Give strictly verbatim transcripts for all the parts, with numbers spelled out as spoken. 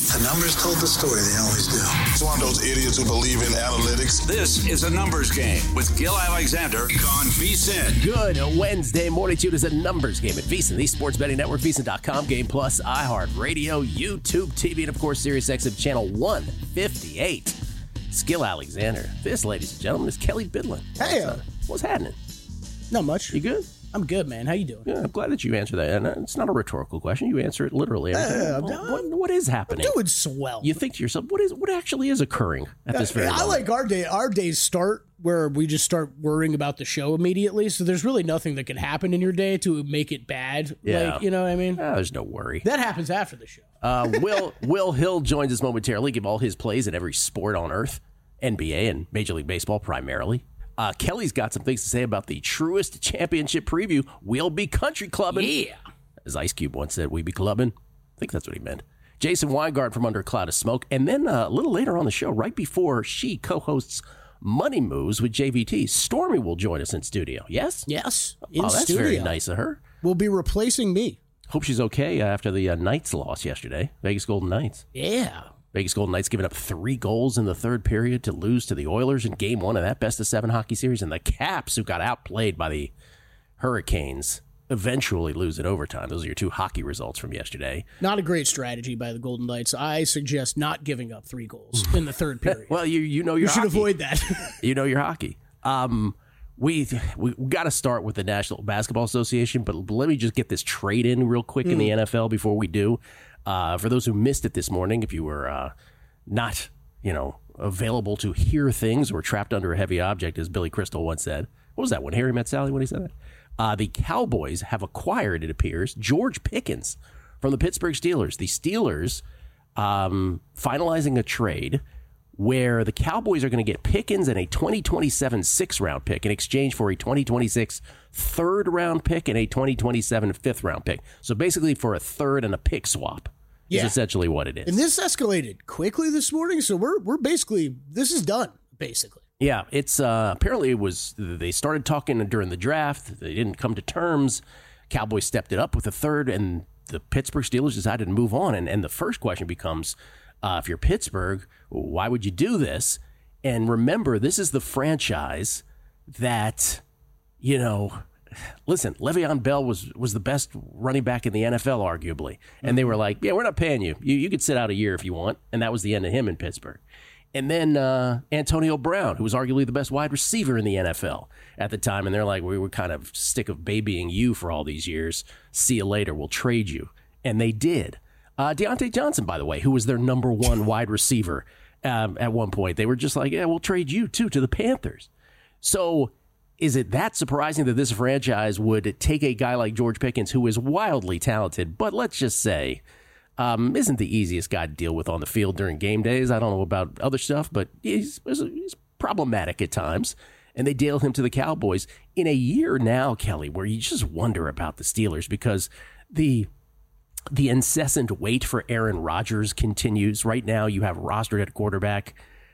The numbers told the story. They always do. It's one of those idiots who believe in analytics. This is a numbers game with Gil Alexander on VSiN. Good Wednesday morning to you. It is a numbers game at VSiN, the Sports Betting Network, VSiN dot com, Game Plus, iHeartRadio, YouTube T V, and of course, SiriusXM Channel one fifty-eight. It's Gil Alexander. This, ladies and gentlemen, is Kelly Bidlin. Hey, What's, uh, what's happening? Not much. You good? I'm good, man. How you doing? Yeah, I'm glad that you answered that. And uh, it's not a rhetorical question. You answer it literally. Uh, what, what, what is happening? I'm doing swell. You think to yourself, what is what actually is occurring at this very I moment? like our day. Our days start where we just start worrying about the show immediately. So there's really nothing that can happen in your day to make it bad. Yeah. Like, you know what I mean? Ah, there's no worry. That happens after the show. Uh, Will Will Hill joins us momentarily. Give all his plays in every sport on earth, N B A and Major League Baseball primarily. Uh, Kelly's got some things to say about the truest championship preview. We'll be country clubbing. Yeah. As Ice Cube once said, we be clubbing. I think that's what he meant. Jason Weingart from Under a Cloud of Smoke. And then uh, a little later on the show, right before she co-hosts Money Moves with J V T, Stormy will join us in studio. Yes? Yes. In oh, that's studio. very nice of her. Will be replacing me. Hope she's okay after the uh, Knights loss yesterday. Vegas Golden Knights. Yeah. Vegas Golden Knights giving up three goals in the third period to lose to the Oilers in game one of that best of seven hockey series. And the Caps, who got outplayed by the Hurricanes, eventually lose in overtime. Those are your two hockey results from yesterday. Not a great strategy by the Golden Knights. I suggest not giving up three goals in the third period. Well, you you know your You should hockey. avoid that. You know your hockey. Um, we we got to start with the National Basketball Association, but let me just get this trade in real quick mm. in the N F L before we do. Uh, for those who missed it this morning, if you were uh, not, you know, available to hear things or trapped under a heavy object, as Billy Crystal once said. What was that, when Harry met Sally, when he said that? Uh, the Cowboys have acquired, it appears, George Pickens from the Pittsburgh Steelers. The Steelers um, finalizing a trade where the Cowboys are going to get Pickens and a twenty twenty-seven sixth-round pick in exchange for a twenty twenty-six third-round pick and a twenty twenty-seven fifth-round pick. So basically for a third and a pick swap Yeah. is essentially what it is. And this escalated quickly this morning, so we're we're basically, this is done, basically. Yeah, it's uh, apparently it was, they started talking during the draft. They didn't come to terms. Cowboys stepped it up with a third, and the Pittsburgh Steelers decided to move on. And, and the first question becomes, uh, if you're Pittsburgh, why would you do this? And remember, this is the franchise that, you know, listen, Le'Veon Bell was was the best running back in the N F L, arguably. And they were like, yeah, we're not paying you. You, you could sit out a year if you want. And that was the end of him in Pittsburgh. And then uh, Antonio Brown, who was arguably the best wide receiver in the N F L at the time. And they're like, we were kind of sick of babying you for all these years. See you later. We'll trade you. And they did. Uh, Deontay Johnson, by the way, who was their number one wide receiver um, at one point. They were just like, yeah, we'll trade you, too, to the Panthers. So is it that surprising that this franchise would take a guy like George Pickens, who is wildly talented, but let's just say um, isn't the easiest guy to deal with on the field during game days? I don't know about other stuff, but he's, he's problematic at times. And they deal him to the Cowboys in a year now, Kelly, where you just wonder about the Steelers because the the incessant wait for Aaron Rodgers continues. Right now, you have rostered at quarterback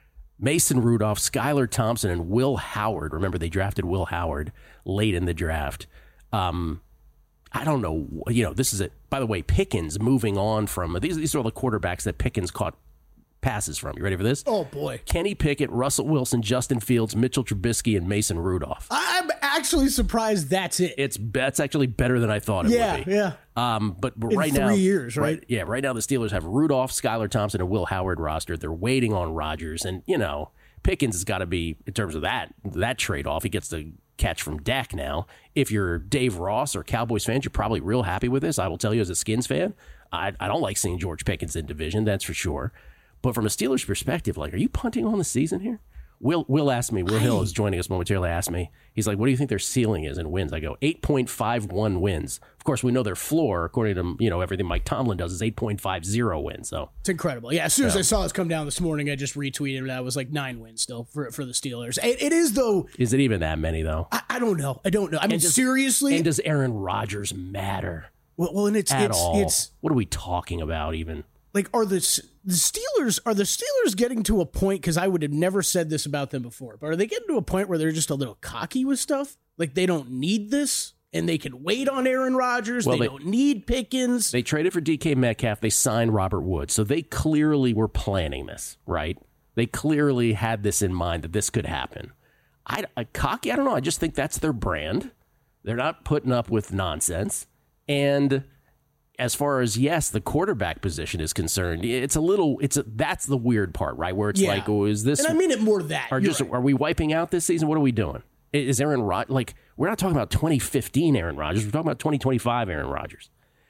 Mason Rudolph, Skylar Thompson, and Will Howard. Remember, they drafted Will Howard late in the draft. Um, I don't know. You know, this is it. By the way, Pickens moving on from these. These are all the quarterbacks that Pickens caught passes from. You ready for this? Oh, boy. Kenny Pickett, Russell Wilson, Justin Fields, Mitchell Trubisky, and Mason Rudolph. I'm actually surprised that's it. It's that's actually better than I thought it yeah, would be. Yeah, Um, but, but In right three now, years, right? right? Yeah, right now the Steelers have Rudolph, Skylar Thompson, and Will Howard rostered. They're waiting on Rodgers, and you know Pickens has got to be in terms of that that trade off. He gets the catch from Dak now. If you're Dave Ross or Cowboys fans, you're probably real happy with this. I will tell you, as a Skins fan, I I don't like seeing George Pickens in division. That's for sure. But from a Steelers perspective, like, are you punting on the season here? Will Will asked me, Will Hill is joining us momentarily, asked me, he's like, what do you think their ceiling is in wins? I go, eight point five one wins. Of course, we know their floor, according to, you know, everything Mike Tomlin does, is eight point five zero wins. So it's incredible. Yeah, as soon as yeah. I saw this come down this morning, I just retweeted it. I was like, nine wins still for, for the Steelers. It, it is, though. Is it even that many, though? I, I don't know. I don't know. I mean, does, seriously? And does Aaron Rodgers matter? Well, well and it's, at it's, all? it's, what are we talking about even? Like, are the, the Steelers, are the Steelers getting to a point, because I would have never said this about them before, but are they getting to a point where they're just a little cocky with stuff? Like, they don't need this, and they can wait on Aaron Rodgers. Well, they, they don't need Pickens. They traded for D K Metcalf. They signed Robert Woods. So they clearly were planning this, right? They clearly had this in mind that this could happen. I, I cocky, I don't know. I just think that's their brand. They're not putting up with nonsense. And as far as, yes, the quarterback position is concerned, it's a little, it's a, that's the weird part, right? Where it's Yeah. like, oh, is this? And I mean it more than that. Are, You're just, right. are we wiping out this season? What are we doing? Is Aaron Rodgers, like, we're not talking about twenty fifteen Aaron Rodgers. We're talking about twenty twenty-five Aaron Rodgers.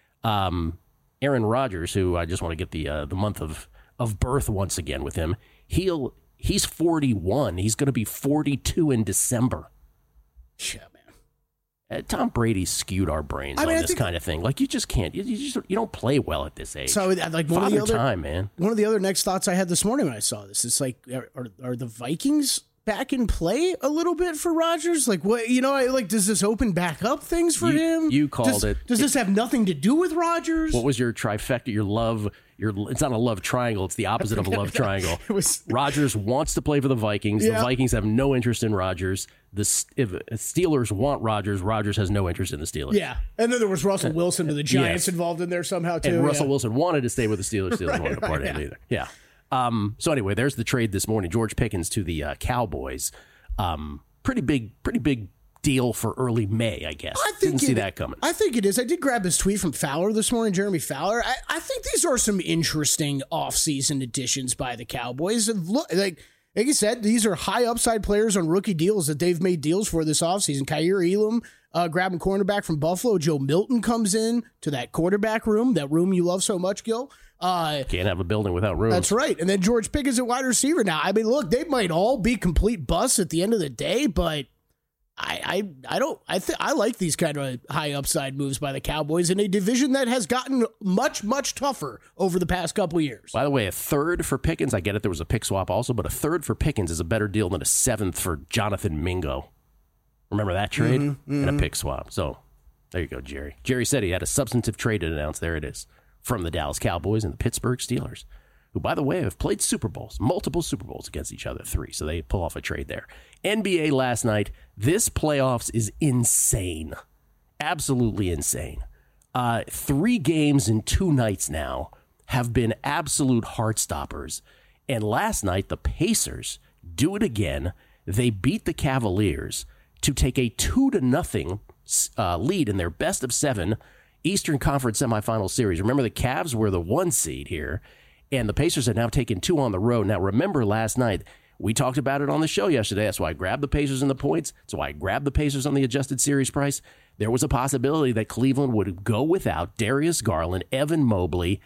Um, Aaron Rodgers, who I just want to get the uh, the month of, of birth once again with him, he'll he's forty-one. He's going to be forty-two in December. Yeah, man. Uh, Tom Brady skewed our brains I on mean, I this think- kind of thing. Like, you just can't. You, you just you don't play well at this age. So, like, one of Father the other time, man. one of the other next thoughts I had this morning when I saw this, it's like, are, are, are the Vikings back in play a little bit for Rodgers? Like, what, you know, I, like, does this open back up things for You- him? you called does, it. Does this have nothing to do with Rodgers? What was your trifecta? Your love? Your it's not a love triangle. It's the opposite of a love triangle. It was- Rodgers wants to play for the Vikings. The Yeah. Vikings have no interest in Rodgers. The S- if Steelers want Rodgers. Rodgers has no interest in the Steelers. Yeah, and then there was Russell Wilson to the Giants Yes. involved in there somehow too. And Russell yeah. Wilson wanted to stay with the Steelers. Steelers Right, wanted to part right, of it yeah. either. Yeah. Um, so anyway, there's the trade this morning. George Pickens to the uh, Cowboys. Um, pretty big, pretty big deal for early May, I guess. I think Didn't see it- that coming. I think it is. I did grab this tweet from Fowler this morning, Jeremy Fowler. I, I think these are some interesting offseason additions by the Cowboys. And look, like like you said, these are high upside players on rookie deals that they've made deals for this offseason. Kyer Elam, uh, grabbing cornerback from Buffalo. Joe Milton comes in to that quarterback room, that room you love so much, Gil. Uh, Can't have a building without rooms. That's right. And then George Pickens at wide receiver now. I mean, look, they might all be complete busts at the end of the day, but I I, I don't I think I like these kind of high upside moves by the Cowboys in a division that has gotten much, much tougher over the past couple of years. By the way, a third for Pickens. I get it. There was a pick swap also, but a third for Pickens is a better deal than a seventh for Jonathan Mingo. Remember that trade? Mm-hmm, And a pick swap. So there you go, Jerry. Jerry said he had a substantive trade to announce. There it is. From the Dallas Cowboys and the Pittsburgh Steelers, who, by the way, have played Super Bowls, multiple Super Bowls against each other, three. So they pull off a trade there. N B A last night. This playoffs is insane. Absolutely insane. Uh, three games in two nights now have been absolute heart stoppers. And last night, the Pacers do it again. They beat the Cavaliers to take a two to nothing uh, lead in their best of seven Eastern Conference semifinal series. Remember, the Cavs were the one seed here, and the Pacers have now taken two on the road. Now, remember last night, we talked about it on the show yesterday. That's why I grabbed the Pacers in the points. That's why I grabbed the Pacers on the adjusted series price. There was a possibility that Cleveland would go without Darius Garland, Evan Mobley,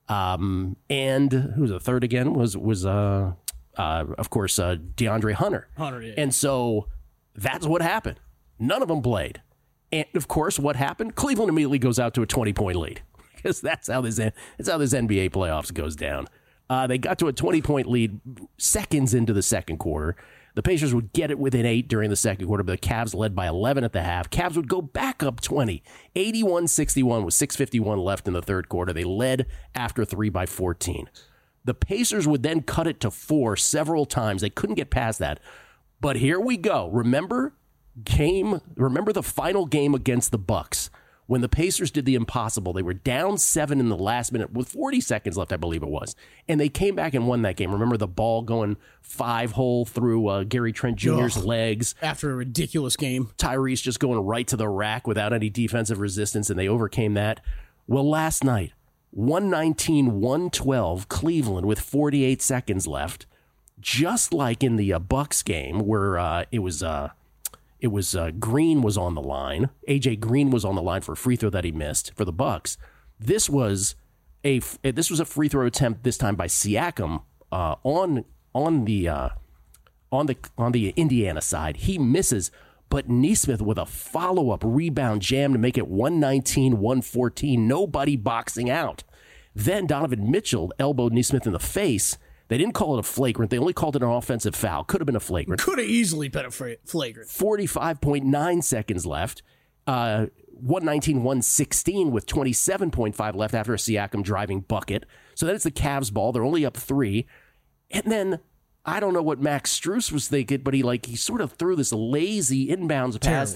um, and who was the third again? Was, was uh, uh, of course, uh, DeAndre Hunter. Hunter, yeah. And so that's what happened. None of them played. And, of course, what happened? Cleveland immediately goes out to a twenty-point lead because that's how this that's how this N B A playoffs goes down. Uh, they got to a twenty-point lead seconds into the second quarter. The Pacers would get it within eight during the second quarter, but the Cavs led by eleven at the half. Cavs would go back up twenty, eighty-one sixty-one with six fifty-one left in the third quarter. They led after three by fourteen. The Pacers would then cut it to four several times. They couldn't get past that. But here we go. Remember game, remember the final game against the Bucks when the Pacers did the impossible. They were down seven in the last minute with forty seconds left, I believe it was. And they came back and won that game. Remember the ball going five hole through uh, Gary Trent Junior's Ugh. legs. After a ridiculous game. Tyrese just going right to the rack without any defensive resistance, and they overcame that. Well, last night, one nineteen one twelve, Cleveland with forty-eight seconds left, just like in the uh, Bucks game where uh, it was uh, it was uh, Green was on the line. A J Green was on the line for a free throw that he missed for the Bucks. This was a this was a free throw attempt this time by Siakam uh, on on the uh, on the on the Indiana side. He misses. But Nesmith with a follow-up rebound jam to make it one nineteen one fourteen. Nobody boxing out. Then Donovan Mitchell elbowed Nesmith in the face. They didn't call it a flagrant. They only called it an offensive foul. Could have been a flagrant. Could have easily been a fra- flagrant. forty-five point nine seconds left. Uh, one nineteen one sixteen with twenty-seven point five left after a Siakam driving bucket. So then it's the Cavs ball. They're only up three. And then I don't know what Max Strus was thinking, but he like he sort of threw this lazy inbounds pass. Terrible.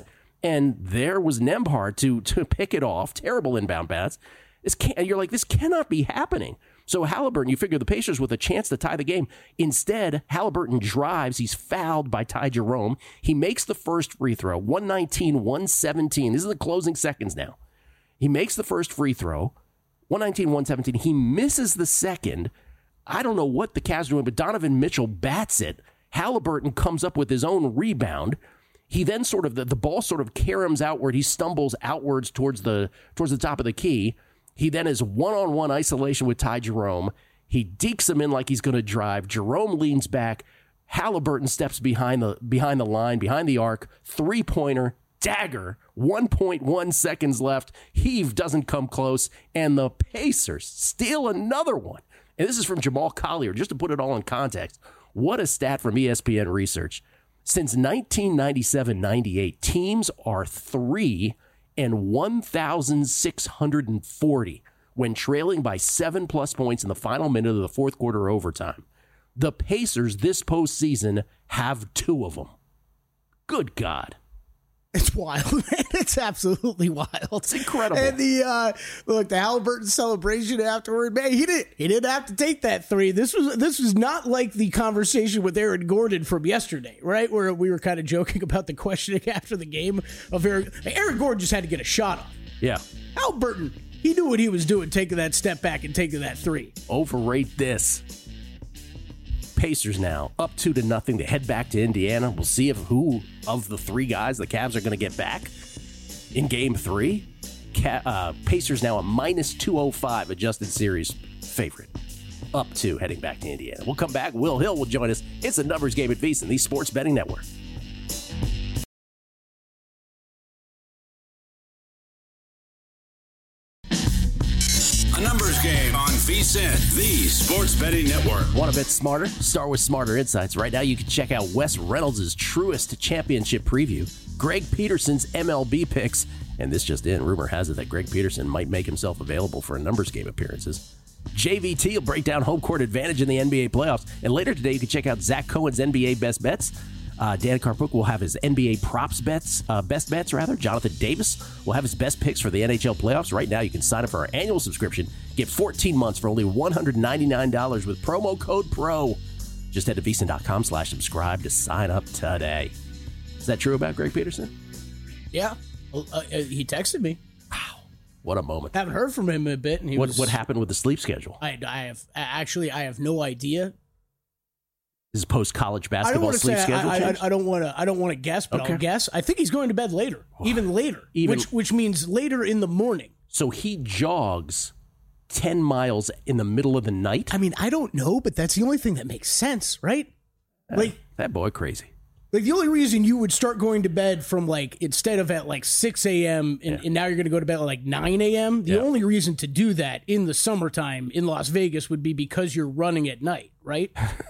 And there was Nembhard to to pick it off. Terrible inbound pass. This can't, you're like, this cannot be happening. So Halliburton, you figure the Pacers with a chance to tie the game. Instead, Halliburton drives. He's fouled by Ty Jerome. He makes the first free throw, one nineteen, one seventeen. This is the closing seconds now. He makes the first free throw, one nineteen, one seventeen. He misses the second. I don't know what the Cavs are doing, but Donovan Mitchell bats it. Halliburton comes up with his own rebound. He then sort of, the, the ball sort of caroms outward. He stumbles outwards towards the towards the top of the key. He then is one-on-one isolation with Ty Jerome. He dekes him in like he's going to drive. Jerome leans back. Halliburton steps behind the behind the line, behind the arc. Three-pointer, dagger, one point one seconds left. Heave doesn't come close, and the Pacers steal another one. And this is from Jamal Collier, just to put it all in context. What a stat from E S P N Research. Since nineteen ninety-seven ninety-eight, teams are three and one thousand six hundred forty when trailing by seven plus points in the final minute of the fourth quarter overtime. The Pacers this postseason have two of them. Good God. It's wild, man. It's absolutely wild. It's incredible. And the uh, look, the Halliburton celebration afterward, man, he didn't he didn't have to take that three. This was this was not like the conversation with Aaron Gordon from yesterday, right? Where we were kind of joking about the questioning after the game of Aaron. Aaron Gordon just had to get a shot off. Yeah. Halliburton, he knew what he was doing, taking that step back and taking that three. Overrate this. Pacers now up two to nothing. They head back to Indiana. We'll see if who of the three guys the Cavs are going to get back in game three. Ca- uh, Pacers now a minus two oh five adjusted series favorite. Up two heading back to Indiana. We'll come back. Will Hill will join us. It's a numbers game at VSiN, the Sports Betting Network. Numbers game on VSiN, the Sports Betting Network. Want to bet smarter? Start with Smarter Insights. Right now, you can check out Wes Reynolds' truest championship preview, Greg Peterson's M L B picks, and this just in, rumor has it that Greg Peterson might make himself available for a numbers game appearances. J V T will break down home court advantage in the N B A playoffs, and later today, you can check out Zach Cohen's N B A best bets. Uh, Dan Karpuk will have his N B A props bets, uh, best bets rather. Jonathan Davis will have his best picks for the N H L playoffs. Right now, you can sign up for our annual subscription. Get fourteen months for only one hundred ninety-nine dollars with promo code PRO. Just head to VSiN.com slash subscribe to sign up today. Is that true about Greg Peterson? Yeah. Well, uh, he texted me. Wow. What a moment. Haven't heard from him in a bit. And he what, was, what happened with the sleep schedule? I, I have actually, I have no idea. His post-college I don't basketball want to sleep say. schedule I, I, changed? I don't want to. I don't want to guess, but Okay. I'll guess. I think he's going to bed later, even later, Even- which which means later in the morning. So he jogs ten miles in the middle of the night? I mean, I don't know, but that's the only thing that makes sense, right? Like, That boy crazy. like the only reason you would start going to bed from like instead of at like six a.m. and, Yeah. and now you're going to go to bed at like nine a.m. The Yeah. only reason to do that in the summertime in Las Vegas would be because you're running at night, right?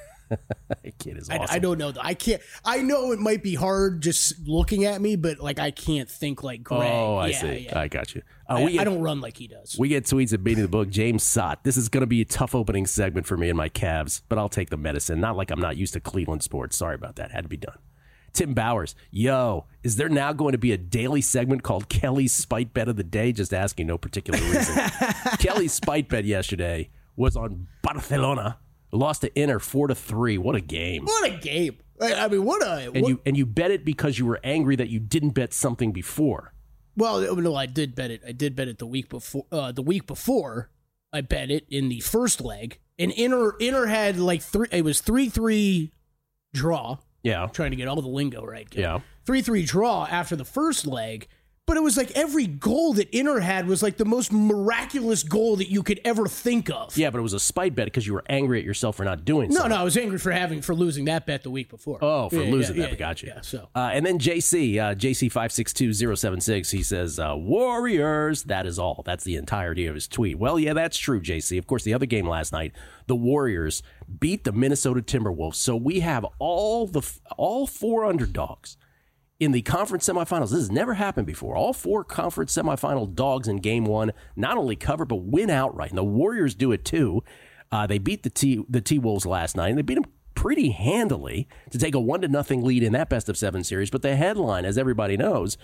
That kid is I, awesome. I don't know. I can't. I know it might be hard just looking at me, but like I can't think like Greg. Oh, I yeah, see. Yeah. I got you. Uh, I, we, I don't run like he does. we get tweets at Beating the Book. James Sott. This is going to be a tough opening segment for me and my Cavs, but I'll take the medicine. Not like I'm not used to Cleveland sports. Sorry about that. Had to be done. Tim Bowers. Yo, is there now going to be a daily segment called Kelly's Spite Bet of the Day? Just asking, no particular reason. Kelly's Spite Bet yesterday was on Barcelona. Lost to Inter four to three. What a game. What a game! I I mean, what a And what, you and you bet it because you were angry that you didn't bet something before. well, no, I did bet it. I did bet it the week before. Uh, the week before, I bet it in the first leg. And Inter Inter had like three. It was three three draw. Yeah. Trying to get all the lingo right. Yeah. three three draw after the first leg. But it was like every goal that Inter had was like the most miraculous goal that you could ever think of. Yeah, but it was a spite bet because you were angry at yourself for not doing No, something. no, I was angry for having for losing that bet the week before. Oh, for Yeah, losing yeah, that. yeah, Got you. Yeah, so Uh, and then J C, uh, J C five six two zero seven six, he says, uh, Warriors, that is all. That's the entirety of his tweet. Well, yeah, that's true, J C. Of course, the other game last night, the Warriors beat the Minnesota Timberwolves. So we have all the all four underdogs in the conference semifinals. This has never happened before. All four conference semifinal dogs in game one not only cover, but win outright. And the Warriors do it too. Uh, they beat the T the T-Wolves last night, and they beat them pretty handily to take a one to nothing lead in that best of seven series. But the headline, as everybody knows,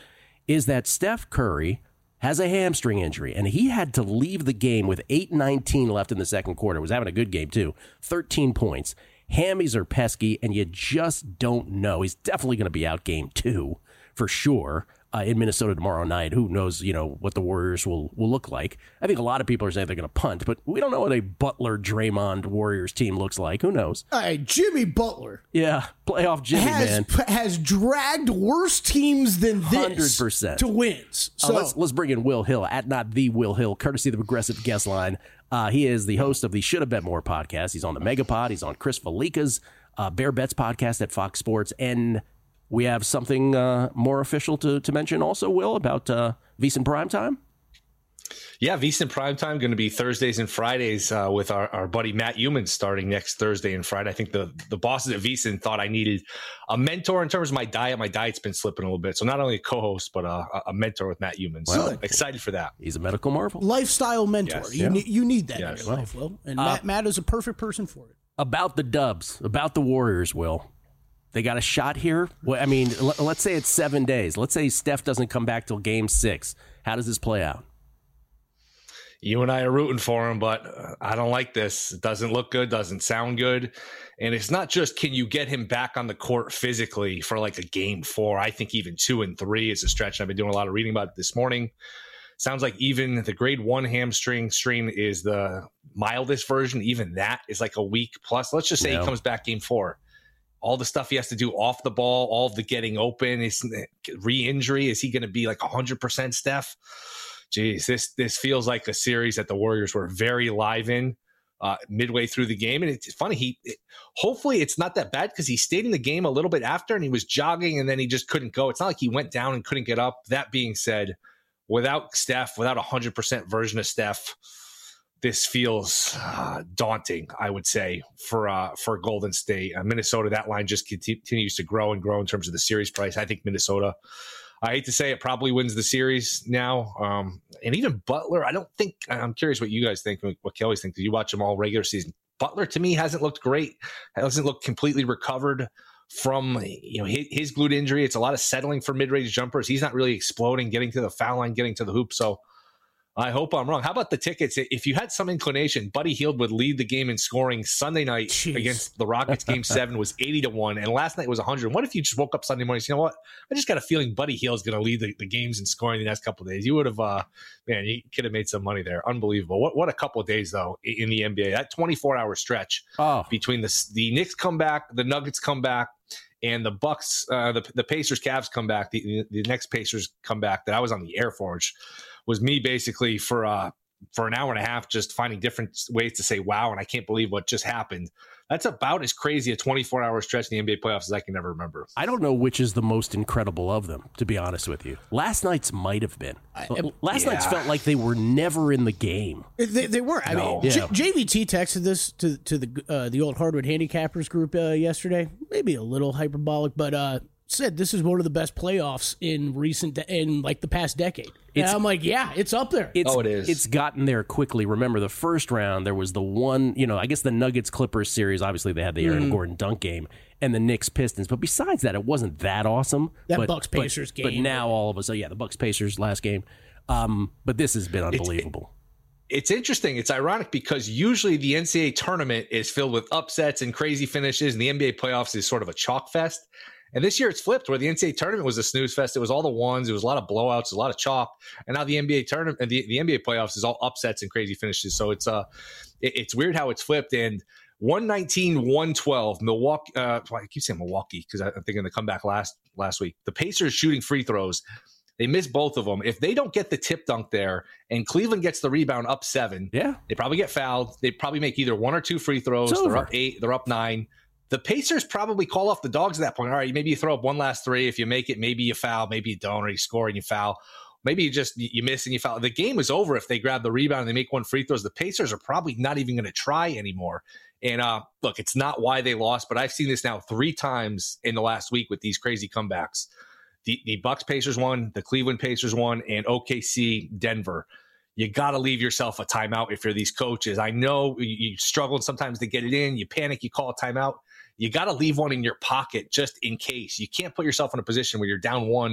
is that Steph Curry has a hamstring injury, and he had to leave the game with eight nineteen left in the second quarter. Was having a good game, too. thirteen points. Hammies are pesky, and you just don't know. He's definitely going to be out game two, for sure. Uh, in Minnesota tomorrow night. Who knows, you know, what the Warriors will, will look like. I think a lot of people are saying they're going to punt, but we don't know what a Butler, Draymond Warriors team looks like. Who knows? All right, Jimmy Butler. Yeah, playoff Jimmy, has, man. Has dragged worse teams than this one hundred percent. To wins. So uh, let's, let's bring in Will Hill, at not the Will Hill, courtesy of the Progressive Guest Line. Uh, he is the host of the Should Have Bet More podcast. He's on the Megapod. He's on Chris Felica's uh, Bear Bets podcast at Fox Sports. And we have something uh, more official to, to mention also, Will, about uh, VSiN Primetime. Yeah, VSiN Primetime going to be Thursdays and Fridays uh, with our, our buddy Matt Humans starting next Thursday and Friday. I think the, the bosses at VSiN thought I needed a mentor in terms of my diet. My diet's been slipping a little bit. So not only a co-host, but a, a mentor with Matt Humans. Well, so excited for that. He's a medical marvel. Lifestyle mentor. Yes. You, Yeah. need, you need that Yes. in your life, Will. And Uh, Matt, Matt is a perfect person for it. About the Dubs, about the Warriors, Will. They got a shot here. Well, I mean, l- let's say it's seven days. Let's say Steph doesn't come back till game six. How does this play out? You and I are rooting for him, but uh, I don't like this. It doesn't look good, doesn't sound good. And it's not just can you get him back on the court physically for like a game four. I think even two and three is a stretch. I've been doing a lot of reading about it this morning. Sounds like even the grade one hamstring strain is the mildest version. Even that is like a week plus. Let's just say Yeah. he comes back game four. All the stuff he has to do off the ball, all of the getting open, is re-injury. Is he going to be like one hundred percent Steph? Jeez, this this feels like a series that the Warriors were very live in uh, midway through the game. And it's funny, he it, hopefully it's not that bad because he stayed in the game a little bit after and he was jogging and then he just couldn't go. It's not like he went down and couldn't get up. That being said, without Steph, without a one hundred percent version of Steph, this feels uh, daunting, I would say, for uh, for Golden State. Uh, Minnesota, that line just continues to grow and grow in terms of the series price. I think Minnesota, I hate to say it, probably wins the series now. Um, and even Butler, I don't think, I'm curious what you guys think, what Kelly's think. Did you watch them all regular season? Butler, to me, hasn't looked great. Hasn't looked completely recovered from you know his, his glute injury. It's a lot of settling for mid-range jumpers. He's not really exploding, getting to the foul line, getting to the hoop. So I hope I'm wrong. How about the tickets? If you had some inclination, Buddy Hield would lead the game in scoring Sunday night Jeez. against the Rockets. Game seven was eighty to one, and last night was one hundred. What if you just woke up Sunday morning and said, you know what? I just got a feeling Buddy Hield is going to lead the, the games in scoring the next couple of days. You would have, uh, man, you could have made some money there. Unbelievable. What what a couple of days, though, in the N B A. That twenty-four hour stretch Oh. between the, the Knicks come back, the Nuggets come back, and the Bucks, uh, the, the Pacers, Cavs come back. The, the next Pacers come back that I was on the Air Forge was me basically for uh, for an hour and a half just finding different ways to say wow, and I can't believe what just happened. That's about as crazy a twenty-four hour stretch in the N B A playoffs as I can ever remember. I don't know which is the most incredible of them, to be honest with you. Last night's might have been. Last yeah. night's felt like they were never in the game. They, they weren't. I No. mean, Yeah. J- JVT texted this to to the uh, the old Hardwood Handicappers group uh, yesterday. Maybe a little hyperbolic, but uh, said this is one of the best playoffs in recent de- in like the past decade. And It's- I'm like, yeah, it's up there. It's, Oh, it is. It's gotten there quickly. Remember, the first round, there was the one, you know, I guess the Nuggets-Clippers series, obviously they had the Aaron Gordon dunk game, and the Knicks-Pistons. But besides that, it wasn't that awesome. That but, Bucks-Pacers but, But game. now all of us, oh yeah, the Bucks-Pacers last game. Um, but this has been unbelievable. It's interesting. It's ironic because usually the N C double A tournament is filled with upsets and crazy finishes, and the N B A playoffs is sort of a chalk fest. And this year it's flipped, where the N C double A tournament was a snooze fest. It was all the ones. It was a lot of blowouts, a lot of chalk. And now the N B A tournament, the, the N B A playoffs is all upsets and crazy finishes. So it's uh, it, it's weird how it's flipped. And one nineteen, one twelve, Milwaukee. Uh, I keep saying Milwaukee because I'm thinking the comeback last last week. The Pacers shooting free throws. They missed both of them. If they don't get the tip dunk there and Cleveland gets the rebound up seven, Yeah. they probably get fouled. They probably make either one or two free throws. It's They're over. up eight. They're up nine. The Pacers probably call off the dogs at that point. All right, maybe you throw up one last three. If you make it, maybe you foul. Maybe you don't, or you score and you foul. Maybe you just you miss and you foul. The game is over if they grab the rebound and they make one free throws. The Pacers are probably not even going to try anymore. And uh, look, it's not why they lost, but I've seen this now three times in the last week with these crazy comebacks. The, the Bucks Pacers won, the Cleveland Pacers won, and O K C Denver. You got to leave yourself a timeout if you're these coaches. I know you, you struggle sometimes to get it in. You panic, you call a timeout. You got to leave one in your pocket just in case. You can't put yourself in a position where you're down one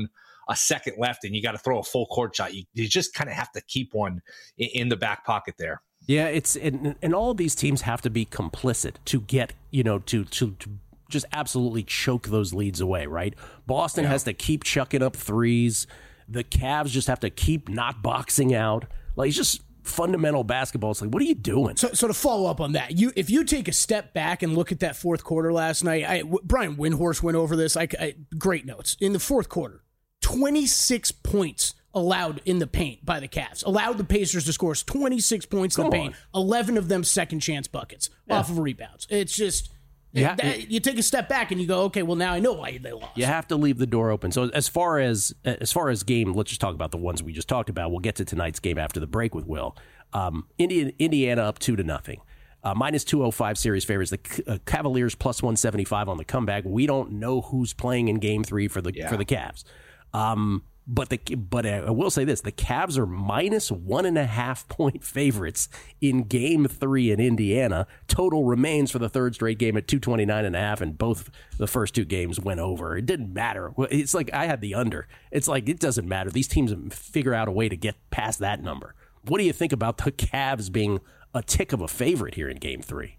a second left and you got to throw a full court shot. You, you just kind of have to keep one in, in the back pocket there. Yeah, it's and, and all of these teams have to be complicit to get, you know, to to, to just absolutely choke those leads away, right? Boston yeah. has to keep chucking up threes. The Cavs just have to keep not boxing out. Like, it's just fundamental basketball. It's like, what are you doing? So, so to follow up on that, you if you take a step back and look at that fourth quarter last night, I, w- Brian Windhorst went over this. I, I great notes in the fourth quarter. twenty-six points allowed in the paint by the Cavs. Allowed the Pacers to score twenty-six points in Come the paint. on. eleven of them second chance buckets yeah. off of rebounds. It's just. Yeah, that, it, you take a step back and you go, okay, well, now I know why they lost. You have to leave the door open. So as far as as far as game, let's just talk about the ones we just talked about. We'll get to tonight's game after the break with Will. Um, Indiana, Indiana up two to nothing. Uh, minus two oh five series favors the uh, Cavaliers plus one seventy-five on the comeback. We don't know who's playing in game three for the yeah. for the Cavs. Um, But the but I will say this: the Cavs are minus one and a half point favorites in Game Three in Indiana. Total remains for the third straight game at two twenty nine and a half, and both the first two games went over. It didn't matter. It's like I had the under. It's like it doesn't matter. These teams figure out a way to get past that number. What do you think about the Cavs being a tick of a favorite here in Game Three?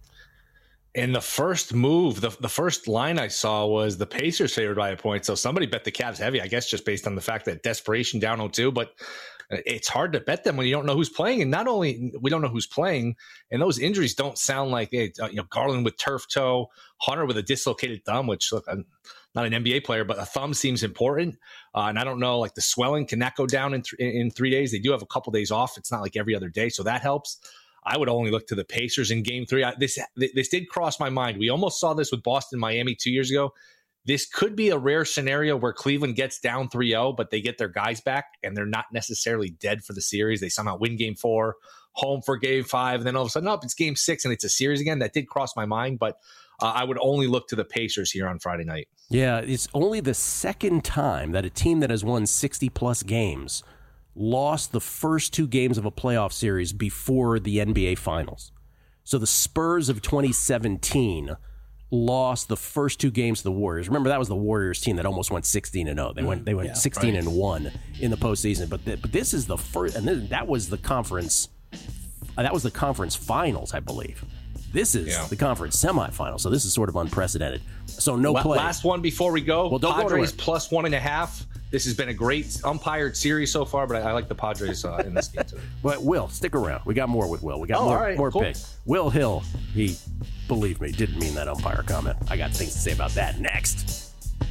And the first move, the, the first line I saw was the Pacers favored by a point. So somebody bet the Cavs heavy, I guess, just based on the fact that desperation down oh two. But it's hard to bet them when you don't know who's playing. And not only we don't know who's playing, and those injuries don't sound like it. You know, Garland with turf toe, Hunter with a dislocated thumb, which look, I'm not an N B A player, but a thumb seems important. Uh, and I don't know, like the swelling, can that go down in, th- in three days? They do have a couple days off. It's not like every other day. So that helps. I would only look to the Pacers in Game Three. I, this this did cross my mind. We almost saw this with Boston, Miami two years ago. This could be a rare scenario where Cleveland gets down three oh, but they get their guys back, and they're not necessarily dead for the series. They somehow win Game Four, home for Game Five, and then all of a sudden, up, it's Game Six, and it's a series again. That did cross my mind, but uh, I would only look to the Pacers here on Friday night. Yeah, it's only the second time that a team that has won sixty-plus games lost the first two games of a playoff series before the N B A Finals. So the Spurs of twenty seventeen lost the first two games to the Warriors. Remember, that was the Warriors team that almost went sixteen and oh. They went they went yeah, sixteen right. and one in the postseason. But the, but this is the first, and this, that was the conference. Uh, that was the conference finals, I believe. This is yeah. the conference semifinals. So this is sort of unprecedented. So no La- play. Last one before we go. Well, don't Padres go plus one and a half. This has been a great umpired series so far, but I, I like the Padres uh, in this game too. But Will, stick around. We got more with Will. We got oh, more, all right, more cool. picks. Will Hill, he, believe me, didn't mean that umpire comment. I got things to say about that next.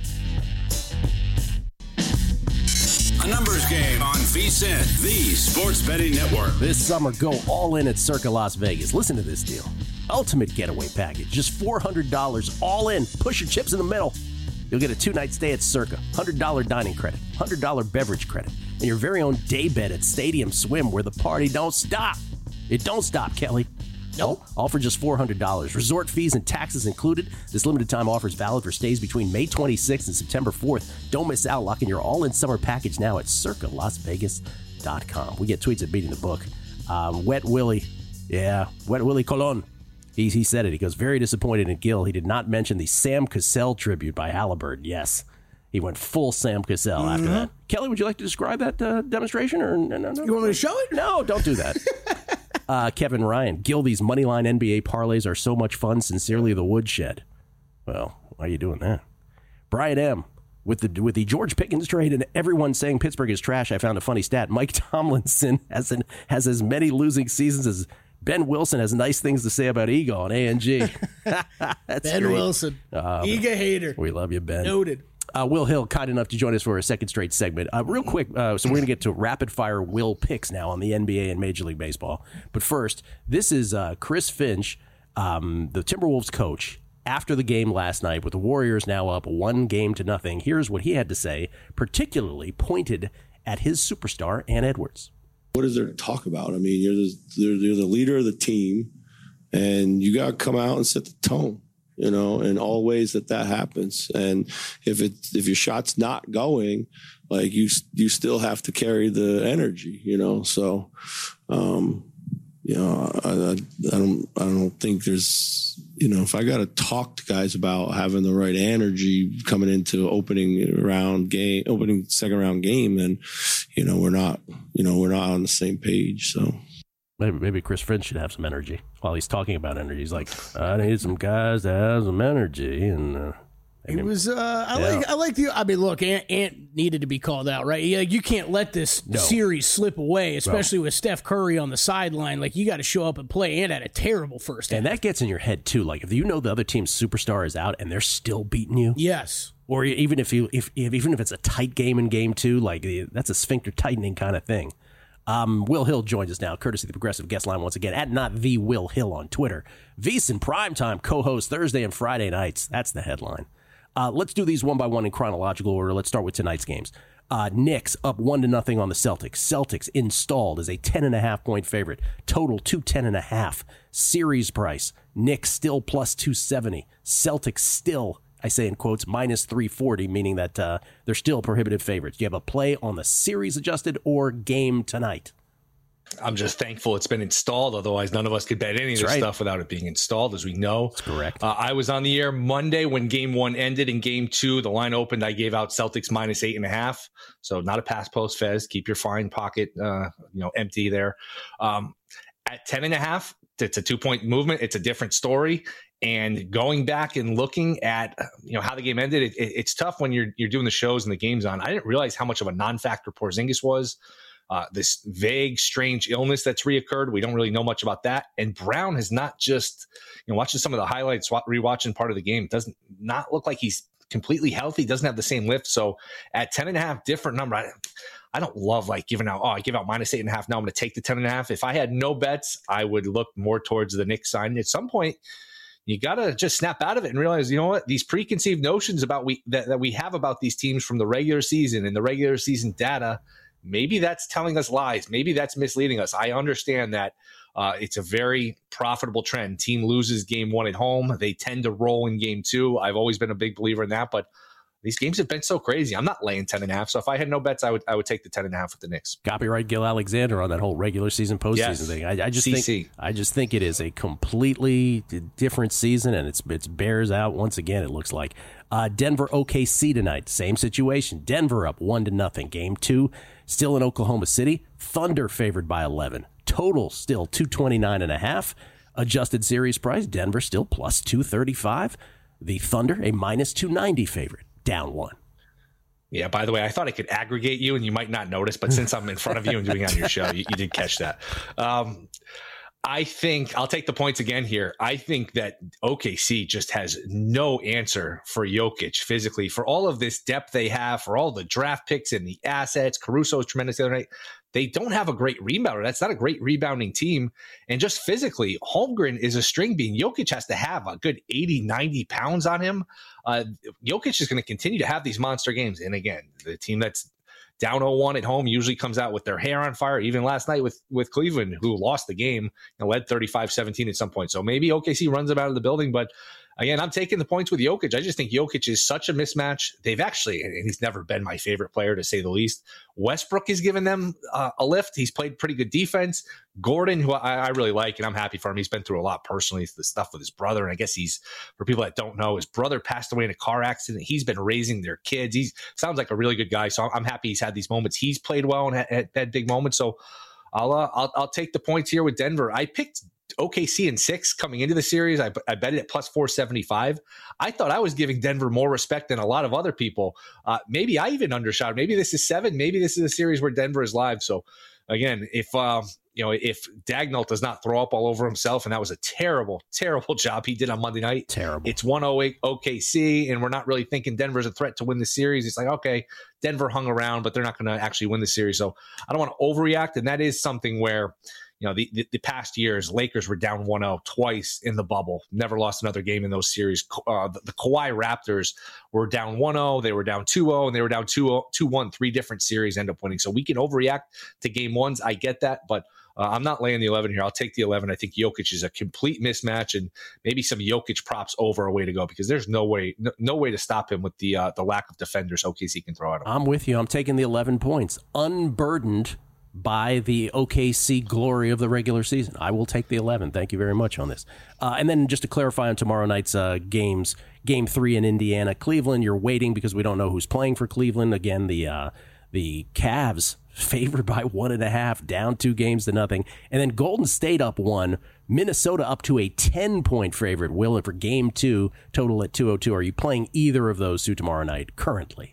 A numbers game on V S I N, the sports betting network. This summer, go all in at Circa Las Vegas. Listen to this deal. Ultimate getaway package, just four hundred dollars all in. Push your chips in the middle. You'll get a two-night stay at Circa, one hundred dollars dining credit, one hundred dollars beverage credit, and your very own day bed at Stadium Swim, where the party don't stop. It don't stop, Kelly. Nope. All for just four hundred dollars. Resort fees and taxes included. This limited time offer is valid for stays between May twenty-sixth and September fourth. Don't miss out. Lock in your all-in summer package now at circa las vegas dot com. We get tweets at Beating the Book. Um, Wet Willie. Yeah, Wet Willie Colon. He, he said it. He goes, very disappointed in Gil. He did not mention the Sam Cassell tribute by Halliburton. Yes. He went full Sam Cassell mm-hmm. after that. Kelly, would you like to describe that uh, demonstration? Or no, no, no, You want me to show it? No, don't do that. uh, Kevin Ryan. Gil, these Moneyline N B A parlays are so much fun. Sincerely, the Woodshed. Well, why are you doing that? Brian M. With the with the George Pickens trade and everyone saying Pittsburgh is trash, I found a funny stat. Mike Tomlinson has an, has as many losing seasons as Ben Wilson has nice things to say about Ego on A N G. That's Ben great. Wilson, uh, Ego hater. We love you, Ben. Noted. Uh, Will Hill, kind enough to join us for a second straight segment. Uh, real quick, uh, so we're going to get to rapid fire Will picks now on the N B A and Major League Baseball. But first, this is uh, Chris Finch, um, the Timberwolves coach, after the game last night with the Warriors now up one game to nothing. Here's what he had to say, particularly pointed at his superstar, Ant Edwards. What is there to talk about? I mean, you're the, you're the leader of the team, and you got to come out and set the tone, you know, in all ways that that happens. And if it if your shot's not going, like you you still have to carry the energy, you know. So, um, you know, I, I, I don't I don't think there's you know, if I got to talk to guys about having the right energy coming into opening round game, opening second round game, then, you know, we're not, you know, we're not on the same page. So maybe, maybe Chris Finch should have some energy while he's talking about energy. He's like, I need some guys to have some energy. And, uh, It was. Uh, I yeah. like. I like the. I mean, look, Ant, Ant needed to be called out, right? Yeah, you can't let this No. series slip away, especially No. with Steph Curry on the sideline. Like, you got to show up and play. Ant had a terrible first half. And that gets in your head too. Like if you know the other team's superstar is out and they're still beating you, Yes. or even if you if, if even if it's a tight game in game two, like that's a sphincter tightening kind of thing. Um, Will Hill joins us now, courtesy of the Progressive Guest Line once again at not the Will Hill on Twitter. VSiN Primetime co-host Thursday and Friday nights. That's the headline. Uh, let's do these one by one in chronological order. Let's start with tonight's games. Uh, Knicks up one to nothing on the Celtics. Celtics installed as a ten and a half point favorite. Total two ten and a half. Series price. Knicks still plus two seventy. Celtics still, I say in quotes, minus three forty, meaning that uh, they're still prohibitive favorites. Do you have a play on the series adjusted or game tonight? I'm just thankful it's been installed. Otherwise, none of us could bet any of this right. stuff without it being installed, as we know. That's correct. Uh, I was on the air Monday when game one ended. In game two, the line opened. I gave out Celtics minus eight and a half. So not a pass post, Fez. Keep your fine pocket, uh, you know, empty there. Um, at ten and a half, it's a two point movement. It's a different story. And going back and looking at, you know, how the game ended, it, it, it's tough when you're you're doing the shows and the game's on. I didn't realize how much of a non-factor Porzingis was. Uh, this vague, strange illness that's reoccurred. We don't really know much about that. And Brown has not just, you know, watching some of the highlights, rewatching part of the game, it doesn't not look like he's completely healthy, doesn't have the same lift. So at ten and a half, different number. I, I don't love like giving out, oh, I give out minus eight and a half. Now I'm going to take the ten and a half. If I had no bets, I would look more towards the Knicks sign. At some point, you got to just snap out of it and realize, you know what, these preconceived notions about we that, that we have about these teams from the regular season and the regular season data, maybe that's telling us lies. Maybe that's misleading us. I understand that uh, it's a very profitable trend. Team loses game one at home. They tend to roll in game two. I've always been a big believer in that, but these games have been so crazy. I'm not laying ten and a half. So if I had no bets, I would I would take the ten and a half with the Knicks. Copyright Gil Alexander on that whole regular season, postseason Yes. thing. I, I just C C. think I just think it is a completely different season, and it's it's bears out once again. It looks like uh, Denver O K C tonight. Same situation. Denver up one to nothing. Game two still in Oklahoma City. Thunder favored by eleven. Total still two twenty nine and a half. Adjusted series price. Denver still plus two thirty five. The Thunder a minus two ninety favorite. Down one. Yeah, by the way, I thought I could aggregate you and you might not notice, but since I'm in front of you and doing it on your show, you, you did catch that. Um, I think I'll take the points again here. I think that O K C just has no answer for Jokic physically, for all of this depth they have, for all the draft picks and the assets. Caruso is tremendous the other night. They don't have a great rebounder. That's not a great rebounding team. And just physically, Holmgren is a string bean. Jokic has to have a good eighty, ninety pounds on him. Uh, Jokic is going to continue to have these monster games. And again, the team that's down oh one at home usually comes out with their hair on fire. Even last night with, with Cleveland, who lost the game and led thirty-five seventeen at some point. So maybe O K C runs them out of the building, but again, I'm taking the points with Jokic. I just think Jokic is such a mismatch. They've actually, and he's never been my favorite player to say the least. Westbrook has given them uh, a lift. He's played pretty good defense. Gordon, who I, I really like, and I'm happy for him. He's been through a lot personally. It's the stuff with his brother. And I guess he's, for people that don't know, his brother passed away in a car accident. He's been raising their kids. He sounds like a really good guy. So I'm happy he's had these moments. He's played well and had, had big moments. So I'll, uh, I'll, I'll take the points here with Denver. I picked O K C in six coming into the series. I, I bet it at plus four seventy-five. I thought I was giving Denver more respect than a lot of other people. Uh, maybe I even undershot. Maybe this is seven. Maybe this is a series where Denver is live. So again, if um, you know, if Dagnall does not throw up all over himself, and that was a terrible, terrible job he did on Monday night. Terrible. It's one oh eight O K C, and we're not really thinking Denver's a threat to win the series. It's like, okay, Denver hung around, but they're not going to actually win the series. So I don't want to overreact, and that is something where, you know, the, the, the past years, Lakers were down one oh twice in the bubble, never lost another game in those series. Uh, the, the Kawhi Raptors were down one oh, they were down two oh, and they were down two one, three different series end up winning. So we can overreact to game ones. I get that, but uh, I'm not laying the eleven here. I'll take the eleven. I think Jokic is a complete mismatch, and maybe some Jokic props over a way to go, because there's no way, no, no way to stop him with the uh, the lack of defenders O K C can throw at him. I'm with you. I'm taking the eleven points. Unburdened by the O K C glory of the regular season. I will take the eleven. Thank you very much on this. Uh, and then just to clarify on tomorrow night's uh, games, game three in Indiana, Cleveland, you're waiting because we don't know who's playing for Cleveland. Again, the uh, the Cavs favored by one and a half, down two games to nothing. And then Golden State up one, Minnesota up to a ten-point favorite. Will, for game two, total at two oh two. Are you playing either of those two tomorrow night currently?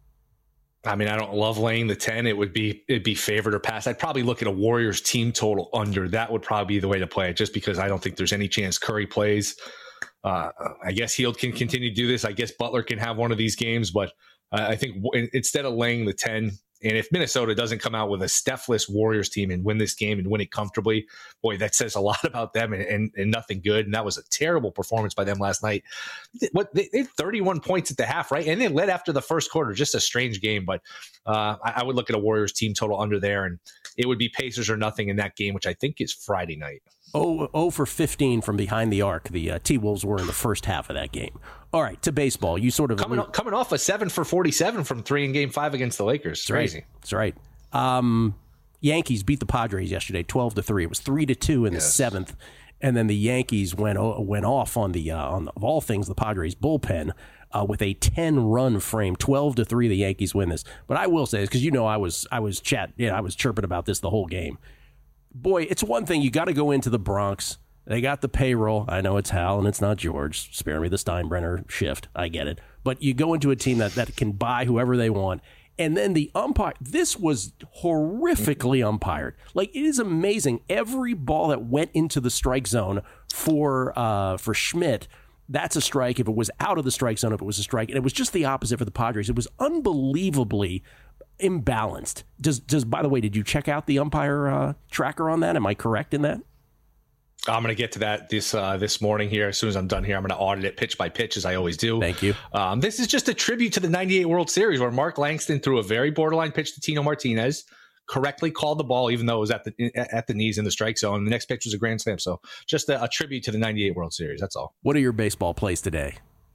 I mean, I don't love laying the ten. It would be it'd be favored or pass. I'd probably look at a Warriors team total under. That would probably be the way to play it, just because I don't think there's any chance Curry plays. Uh, I guess Hield can continue to do this. I guess Butler can have one of these games, but uh, I think w- instead of laying the ten, and if Minnesota doesn't come out with a Steph-less Warriors team and win this game and win it comfortably, boy, that says a lot about them and, and, and nothing good. And that was a terrible performance by them last night. What they, they had thirty-one points at the half, right? And they led after the first quarter. Just a strange game. But uh, I, I would look at a Warriors team total under there, and it would be Pacers or nothing in that game, which I think is Friday night. Oh, oh for fifteen from behind the arc. The uh, T-Wolves were in the first half of that game. All right, to baseball. You sort of coming, coming off a seven for forty-seven from three in game five against the Lakers. That's Crazy. Right. That's right. Um, Yankees beat the Padres yesterday, twelve to three. It was three to two in the yes. seventh, and then the Yankees went went off on the uh, on the, of all things the Padres bullpen uh, with a ten run frame, twelve to three. The Yankees win this. But I will say this because you know I was I was chat yeah I was chirping about this the whole game. Boy, it's one thing you got to go into the Bronx. They got the payroll. I know it's Hal and it's not George. Spare me the Steinbrenner shift. I get it. But you go into a team that, that can buy whoever they want. And then the umpire, this was horrifically umpired. Like, it is amazing. Every ball that went into the strike zone for uh, for Schmidt, that's a strike. If it was out of the strike zone, if it was a strike. And it was just the opposite for the Padres. It was unbelievably imbalanced. Does, does by the way, did you check out the umpire uh, tracker on that? Am I correct in that? I'm going to get to that this uh, this morning here. As soon as I'm done here, I'm going to audit it pitch by pitch, as I always do. Thank you. Um, this is just a tribute to the ninety-eight World Series, where Mark Langston threw a very borderline pitch to Tino Martinez, correctly called the ball, even though it was at the at the knees in the strike zone. The next pitch was a grand slam. So just a, a tribute to the ninety-eight World Series. That's all. What are your baseball plays today?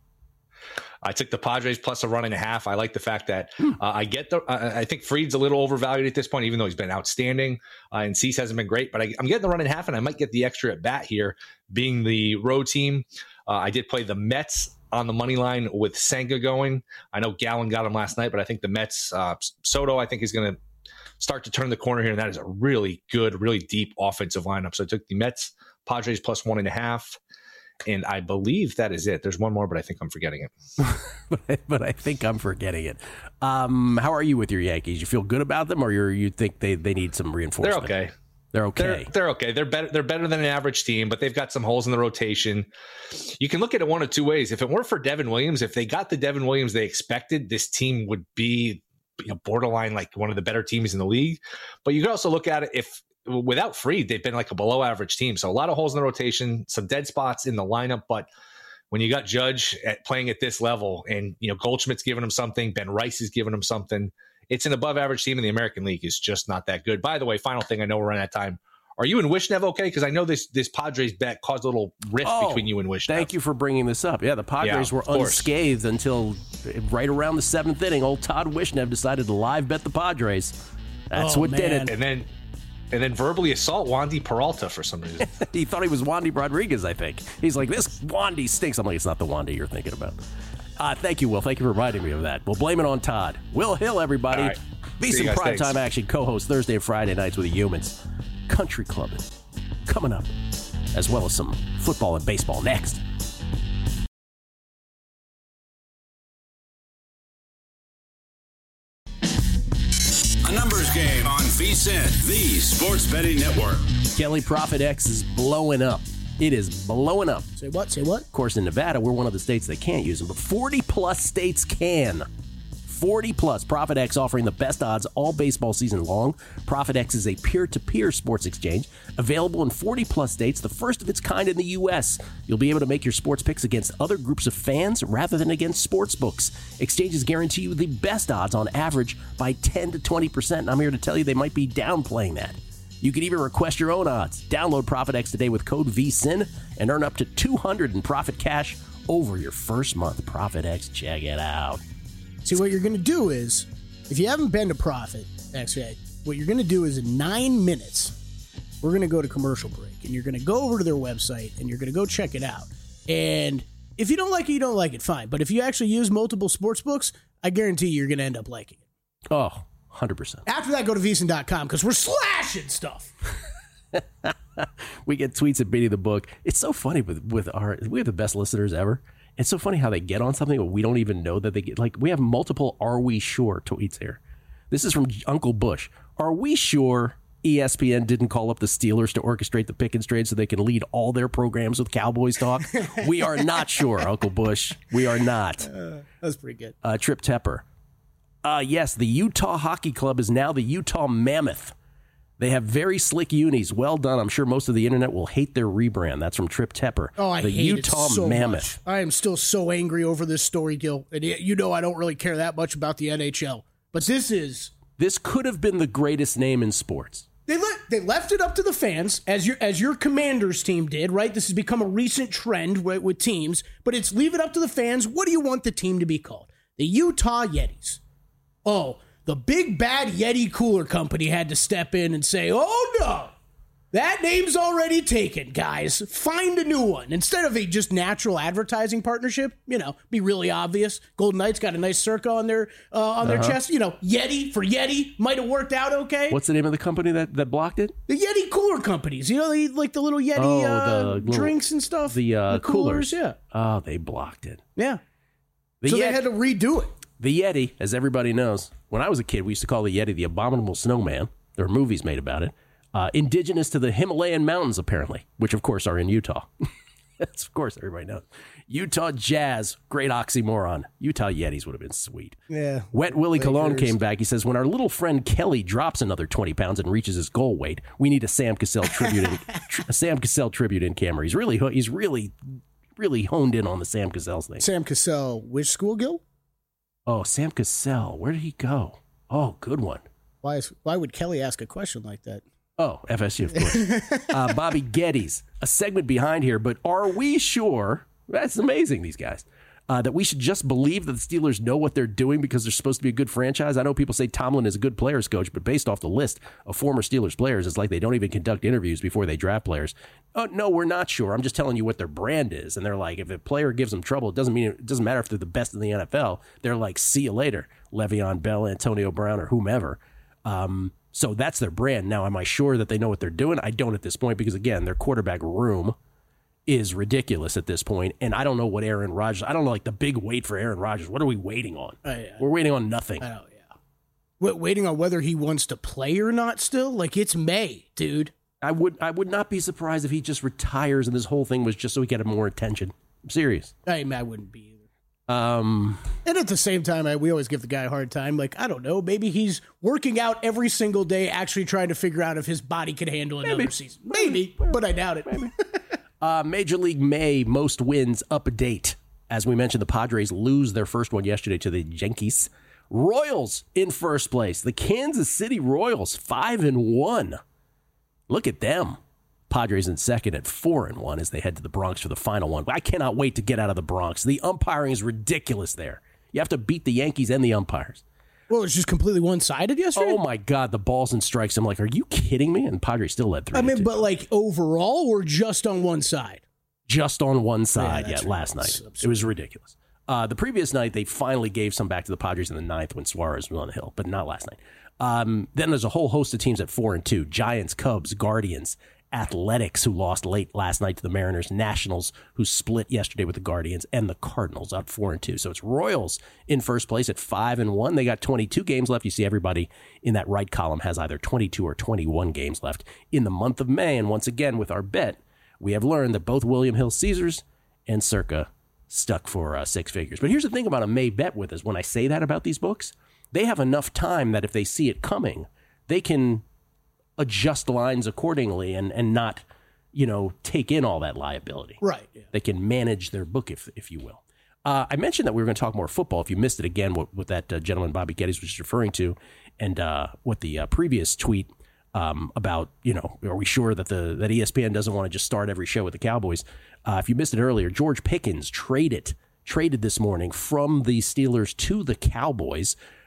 I took the Padres plus a run and a half. I like the fact that uh, I get the. Uh, I think Fried's a little overvalued at this point, even though he's been outstanding. Uh, and Cease hasn't been great, but I, I'm getting the run and a half, and I might get the extra at bat here, being the road team. Uh, I did play the Mets on the money line with Senga going. I know Gallen got him last night, but I think the Mets, uh, Soto, I think is going to start to turn the corner here, and that is a really good, really deep offensive lineup. So I took the Mets, Padres plus one and a half. And I believe that is it. There's one more, but I think I'm forgetting it. but, I, but I think I'm forgetting it. Um, how are you with your Yankees? You feel good about them, or you you think they, they need some reinforcement? They're okay. They're okay. They're, they're okay. They're better. They're better than an average team, but they've got some holes in the rotation. You can look at it one of two ways. If it weren't for Devin Williams, if they got the Devin Williams they expected, this team would be, you know, borderline like one of the better teams in the league. But you could also look at it if. Without Fried, they've been like a below average team. So a lot of holes in the rotation, some dead spots in the lineup. But when you got Judge at playing at this level and, you know, Goldschmidt's giving him something, Ben Rice is giving him something, it's an above average team in the American League. Is just not that good. By the way, final thing, I know we're running out of time. Are you and Wishnev okay? Because I know this this Padres bet caused a little rift oh, between you and Wishnev. Thank you for bringing this up. Yeah, the Padres yeah, were unscathed until right around the seventh inning. Old Todd Wishnev decided to live bet the Padres. That's oh, what man. did it. And then and then verbally assault Wandy Peralta for some reason. He thought he was Wandy Rodriguez, I think. He's like, this Wandy stinks. I'm like, it's not the Wandy you're thinking about. Uh, thank you, Will. Thank you for reminding me of that. We'll blame it on Todd. Will Hill, everybody. Right. Decent primetime Thanks. action co-host Thursday and Friday nights with the Humans. Country Clubbing coming up, as well as some football and baseball next. A numbers game on V S I N, the sports betting network. Kelly Profit X is blowing up. It is blowing up. Say what? Say what? Of course, in Nevada, we're one of the states that can't use them, but forty plus states can. forty plus. Profit X offering the best odds all baseball season long. Profit X is a peer-to-peer sports exchange available in forty plus states, the first of its kind in the U S. You'll be able to make your sports picks against other groups of fans rather than against sports books. Exchanges guarantee you the best odds on average by ten to twenty percent, and I'm here to tell you they might be downplaying that. You can even request your own odds. Download Profit X today with code V S I N and earn up to two hundred dollars in profit cash over your first month. Profit X, check it out. See, what you're going to do is, if you haven't been to Profit X yet, what you're going to do is in nine minutes, we're going to go to commercial break, and you're going to go over to their website, and you're going to go check it out. And if you don't like it, you don't like it, fine. But if you actually use multiple sports books, I guarantee you're going to end up liking it. Oh, one hundred percent. After that, go to V S I N dot com because we're slashing stuff. We get tweets at Beating the Book. It's so funny with, with our, we have the best listeners ever. It's so funny how they get on something, but we don't even know that they get, like, we have multiple Are We Sure tweets here. This is from Uncle Bush. Are we sure E S P N didn't call up the Steelers to orchestrate the Pickens trade so they can lead all their programs with Cowboys talk? We are not sure, Uncle Bush. We are not. Uh, that's pretty good. Uh, Trip Tepper. Uh, yes, the Utah Hockey Club is now the Utah Mammoth. They have very slick unis. Well done. I'm sure most of the internet will hate their rebrand. That's from Trip Tepper. Oh, I the hate Utah it so Mammoth. much. I am still so angry over this story, Gil. And you know I don't really care that much about the N H L. But this is... This could have been the greatest name in sports. They let they left it up to the fans, as your as your Commanders team did, right? This has become a recent trend with, with teams, but it's leave it up to the fans. What do you want the team to be called? The Utah Yetis. Oh, the big bad Yeti cooler company had to step in and say, oh no, that name's already taken, guys. Find a new one. Instead of a just natural advertising partnership, you know, be really obvious. Golden Knights got a nice circa on their uh, on their Uh-huh. chest. You know, Yeti for Yeti might have worked out okay. What's the name of the company that, that blocked it? The Yeti cooler companies. You know, they, like the little Yeti Oh, uh, the little- drinks and stuff. The, uh, coolers. Yeah. Oh, they blocked it. Yeah. The so Yeti, they had to redo it. the Yeti, as everybody knows, when I was a kid, we used to call the Yeti the Abominable Snowman. There are movies made about it. Uh, indigenous to the Himalayan mountains, apparently, which, of course, are in Utah. That's, of course, everybody knows. Utah Jazz, great oxymoron. Utah Yetis would have been sweet. Yeah. Wet Willie Cologne Lakers. came back. He says, when our little friend Kelly drops another twenty pounds and reaches his goal weight, we need a Sam Cassell tribute in, tr- a Sam Cassell tribute in camera. He's really, he's really, really honed in on the Sam Cassell thing. Sam Cassell, which school, Gil? Oh, Sam Cassell. Where did he go? Oh, good one. Why is, why would Kelly ask a question like that? Oh, F S U, of course. uh, Bobby Geddes, a segment behind here, but are we sure, that's amazing, these guys, uh, that we should just believe that the Steelers know what they're doing because they're supposed to be a good franchise? I know people say Tomlin is a good players coach, but based off the list of former Steelers players, it's like they don't even conduct interviews before they draft players. Oh, no, we're not sure. I'm just telling you what their brand is. And they're like, if a player gives them trouble, it doesn't mean it doesn't matter if they're the best in the N F L. They're like, see you later, Le'Veon Bell, Antonio Brown, or whomever. Um, So that's their brand. Now, am I sure that they know what they're doing? I don't at this point because, again, their quarterback room is ridiculous at this point. And I don't know what Aaron Rodgers, I don't know, like the big wait for Aaron Rodgers. What are we waiting on? Oh, yeah. We're waiting on nothing. I know, yeah. Wait, waiting on whether he wants to play or not still? Like, it's May, dude. I would I would not be surprised if he just retires and this whole thing was just so he could have more attention. I'm serious. I, I wouldn't be either. Um, And at the same time, I, we always give the guy a hard time. Like, I don't know, maybe he's working out every single day, actually trying to figure out if his body could handle another Maybe. season. Maybe, but I doubt it. Maybe. uh, Major League May most wins update. As we mentioned, the Padres lose their first one yesterday to the Yankees. Royals in first place. The Kansas City Royals, five and one. Look at them. Padres in second at four and one as they head to the Bronx for the final one. I cannot wait to get out of the Bronx. The umpiring is ridiculous there. You have to beat the Yankees and the umpires. Well, it's just completely one-sided yesterday? Oh my God, the balls and strikes. I'm like, are you kidding me? And Padres still led three. I to mean, two. but like overall or just on one side? Just on one side, Yeah, yeah, that's last ridiculous. night. It was ridiculous. Uh, the previous night, they finally gave some back to the Padres in the ninth when Suarez was on the hill, but not last night. Um, then there's a whole host of teams at four and two: Giants, Cubs, Guardians, Athletics, who lost late last night to the Mariners, Nationals, who split yesterday with the Guardians, and the Cardinals out four and two. So it's Royals in first place at five and one. They got twenty-two games left. You see everybody in that right column has either twenty-two or twenty-one games left in the month of May. And once again, with our bet, we have learned that both William Hill Caesars and Circa stuck for uh, six figures. But here's the thing about a May bet with us. When I say that about these books, they have enough time that if they see it coming, they can adjust lines accordingly and, and not, you know, take in all that liability. Right. Yeah. They can manage their book, if if you will. Uh, I mentioned that we were going to talk more football. If you missed it again, what, what that uh, gentleman Bobby Geddes was referring to, and uh, what the uh, previous tweet um, about, you know, are we sure that the that E S P N doesn't want to just start every show with the Cowboys? Uh, if you missed it earlier, George Pickens traded traded this morning from the Steelers to the Cowboys.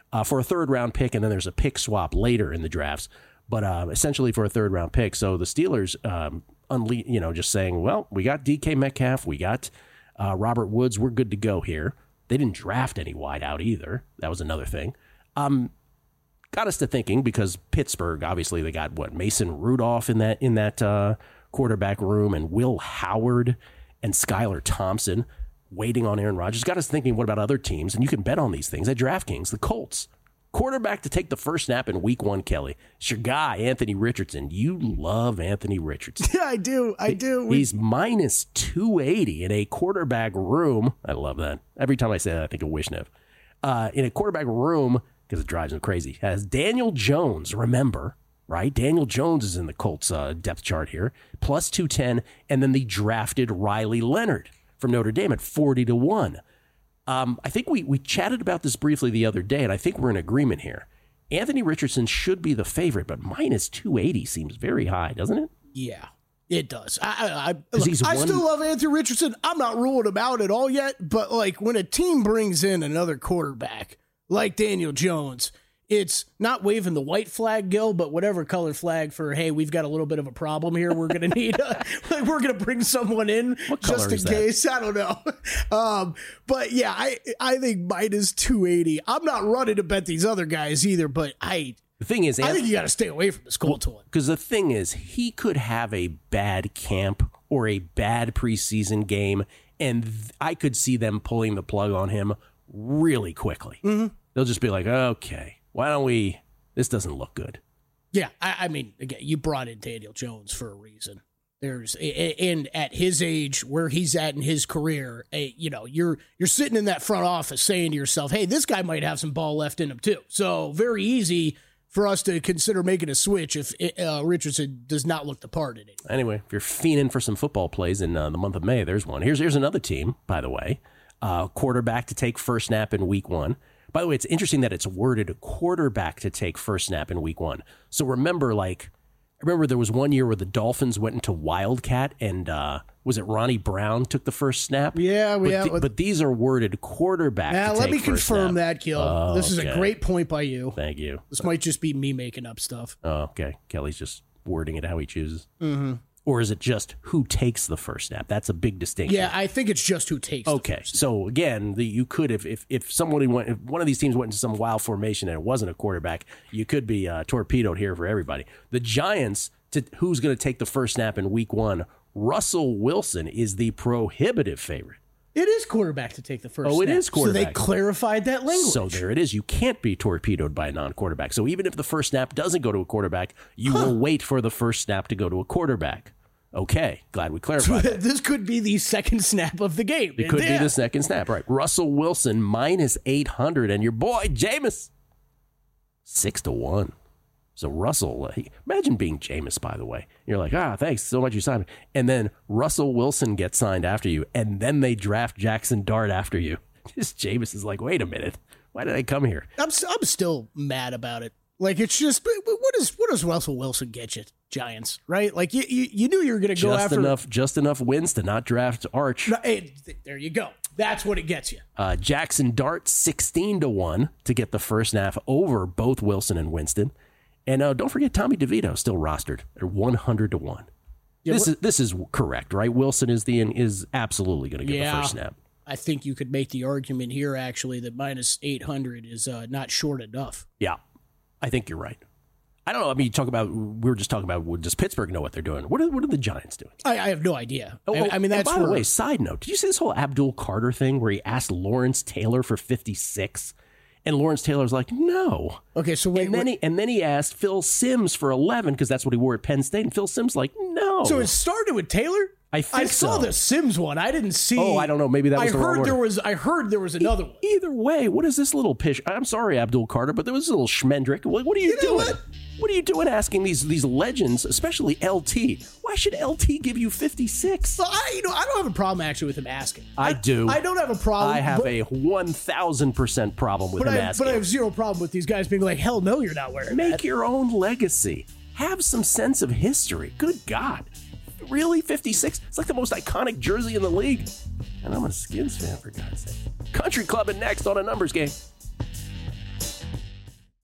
uh, for a third round pick, and then there's a pick swap later in the drafts. But uh, essentially for a third round pick. So the Steelers, um, unle- you know, just saying, well, we got D K Metcalf, we got uh, Robert Woods, we're good to go here. They didn't draft any wideout either. That was another thing. Um, got us to thinking, because Pittsburgh, obviously, they got what, Mason Rudolph in that in that uh, quarterback room, and Will Howard and Skylar Thompson waiting on Aaron Rodgers. Got us thinking, what about other teams? And you can bet on these things at DraftKings. The Colts. Quarterback to take the first snap in week one, Kelly. It's your guy, Anthony Richardson. You love Anthony Richardson. Yeah, I do. I do. He's minus two eighty in a quarterback room. I love that. Every time I say that, I think of Wishnev. Uh, in a quarterback room, because it drives him crazy, has Daniel Jones, remember, right? Daniel Jones is in the Colts uh, depth chart here, plus two ten, and then the drafted Riley Leonard from Notre Dame at forty to one. Um, I think we, we chatted about this briefly the other day, and I think we're in agreement here. Anthony Richardson should be the favorite, but minus two eighty seems very high, doesn't it? Yeah, it does. I I, I, look, he's I one- still love Anthony Richardson. I'm not ruling him out at all yet, but like when a team brings in another quarterback like Daniel Jones, it's not waving the white flag, Gil, but whatever color flag for, hey, we've got a little bit of a problem here. We're going to need, a, like, we're going to bring someone in What just color in is that? case. I don't know. Um, but yeah, I, I think minus two eighty. I'm not running to bet these other guys either, but I, The thing is, I think you got to stay away from this Colts one. because the thing is, he could have a bad camp or a bad preseason game, and th- I could see them pulling the plug on him really quickly. Mm-hmm. They'll just be like, okay, why don't we, this doesn't look good. Yeah, I, I mean, again, you brought in Daniel Jones for a reason. There's and at his age, where he's at in his career, a, you know, you're you're sitting in that front office saying to yourself, "Hey, this guy might have some ball left in him too." So very easy for us to consider making a switch if uh, Richardson does not look the part in it. Anyway, if you're fiending for some football plays in uh, the month of May, there's one. Here's here's another team, by the way, uh, quarterback to take first snap in week one. By the way, it's interesting that it's worded quarterback to take first snap in week one. So remember, like, I remember there was one year where the Dolphins went into Wildcat, and uh, was it Ronnie Brown took the first snap? Yeah, but, yeah. the- but these are worded quarterback. Now, to let take me first confirm snap. that, Gil. Oh, this is okay. a great point by you. Thank you. This might just be me making up stuff. Oh, okay. Kelly's just wording it how he chooses. Mm-hmm. Or is it just who takes the first snap? That's a big distinction. Yeah, I think it's just who takes. Okay, The first. so again, the, you could if if if somebody went, if one of these teams went into some wild formation and it wasn't a quarterback, you could be uh, torpedoed here for everybody. The Giants, to who's going to take the first snap in Week One? Russell Wilson is the prohibitive favorite. It is quarterback to take the first. Oh, it snap. is quarterback. So they clarified that language. So there it is. You can't be torpedoed by a non-quarterback. So even if the first snap doesn't go to a quarterback, you Huh. will wait for the first snap to go to a quarterback. Okay, glad we clarified that. This could be the second snap of the game. It could Yeah. be the second snap, right? Russell Wilson minus eight hundred, and your boy Jameis six to one. So Russell, he, imagine being Jameis. By the way, you're like, ah, thanks so much, you signed me, and then Russell Wilson gets signed after you, and then they draft Jackson Dart after you. Just Jameis is like, wait a minute, why did I come here? I'm s- I'm still mad about it. Like it's just but what is what does Russell Wilson get you, Giants? Right? Like you you, you knew you were going to go Just after enough, just enough wins to not draft Arch. No, hey, th- there you go. That's what it gets you. Uh, Jackson Dart sixteen to one to get the first snap over both Wilson and Winston. And uh, don't forget Tommy DeVito still rostered at one hundred to one. Yeah, this what- is this is correct, right? Wilson is the is absolutely going to get Yeah. the first snap. I think you could make the argument here actually that minus eight hundred is uh, not short enough. Yeah, I think you're right. I don't know. I mean, you talk about we were just talking about well, does Pittsburgh know what they're doing? What are what are the Giants doing? I, I have no idea. Oh, I, oh, I mean, and that's by the where- way. Side note: did you see this whole Abdul Carter thing where he asked Lawrence Taylor for fifty-six, and Lawrence Taylor's like, no. Okay, so wait, And then wait he and then he asked Phil Simms for eleven because that's what he wore at Penn State, and Phil Simms like, no. so it started with Taylor. I think I saw so. the Sims one. I didn't see. Oh, I don't know. Maybe that was I the wrong heard there order. was. I heard there was another one. Either way, what is this little pish? I'm sorry, Abdul Carter, but there was a little schmendrick. What, what are you, You know doing? what? What are you doing asking these these legends, especially L T? Why should L T give you fifty-six? So I, you know, I don't have a problem actually with him asking. I do. I don't have a problem. I have but, a one thousand percent problem with but him I, asking. but I have zero problem with these guys being like, hell no, you're not wearing Make that. your own legacy. Have some sense of history. Good God. Really? fifty-six? It's like the most iconic jersey in the league. And I'm a Skins fan, for God's sake. Country Clubbing next on A Numbers Game.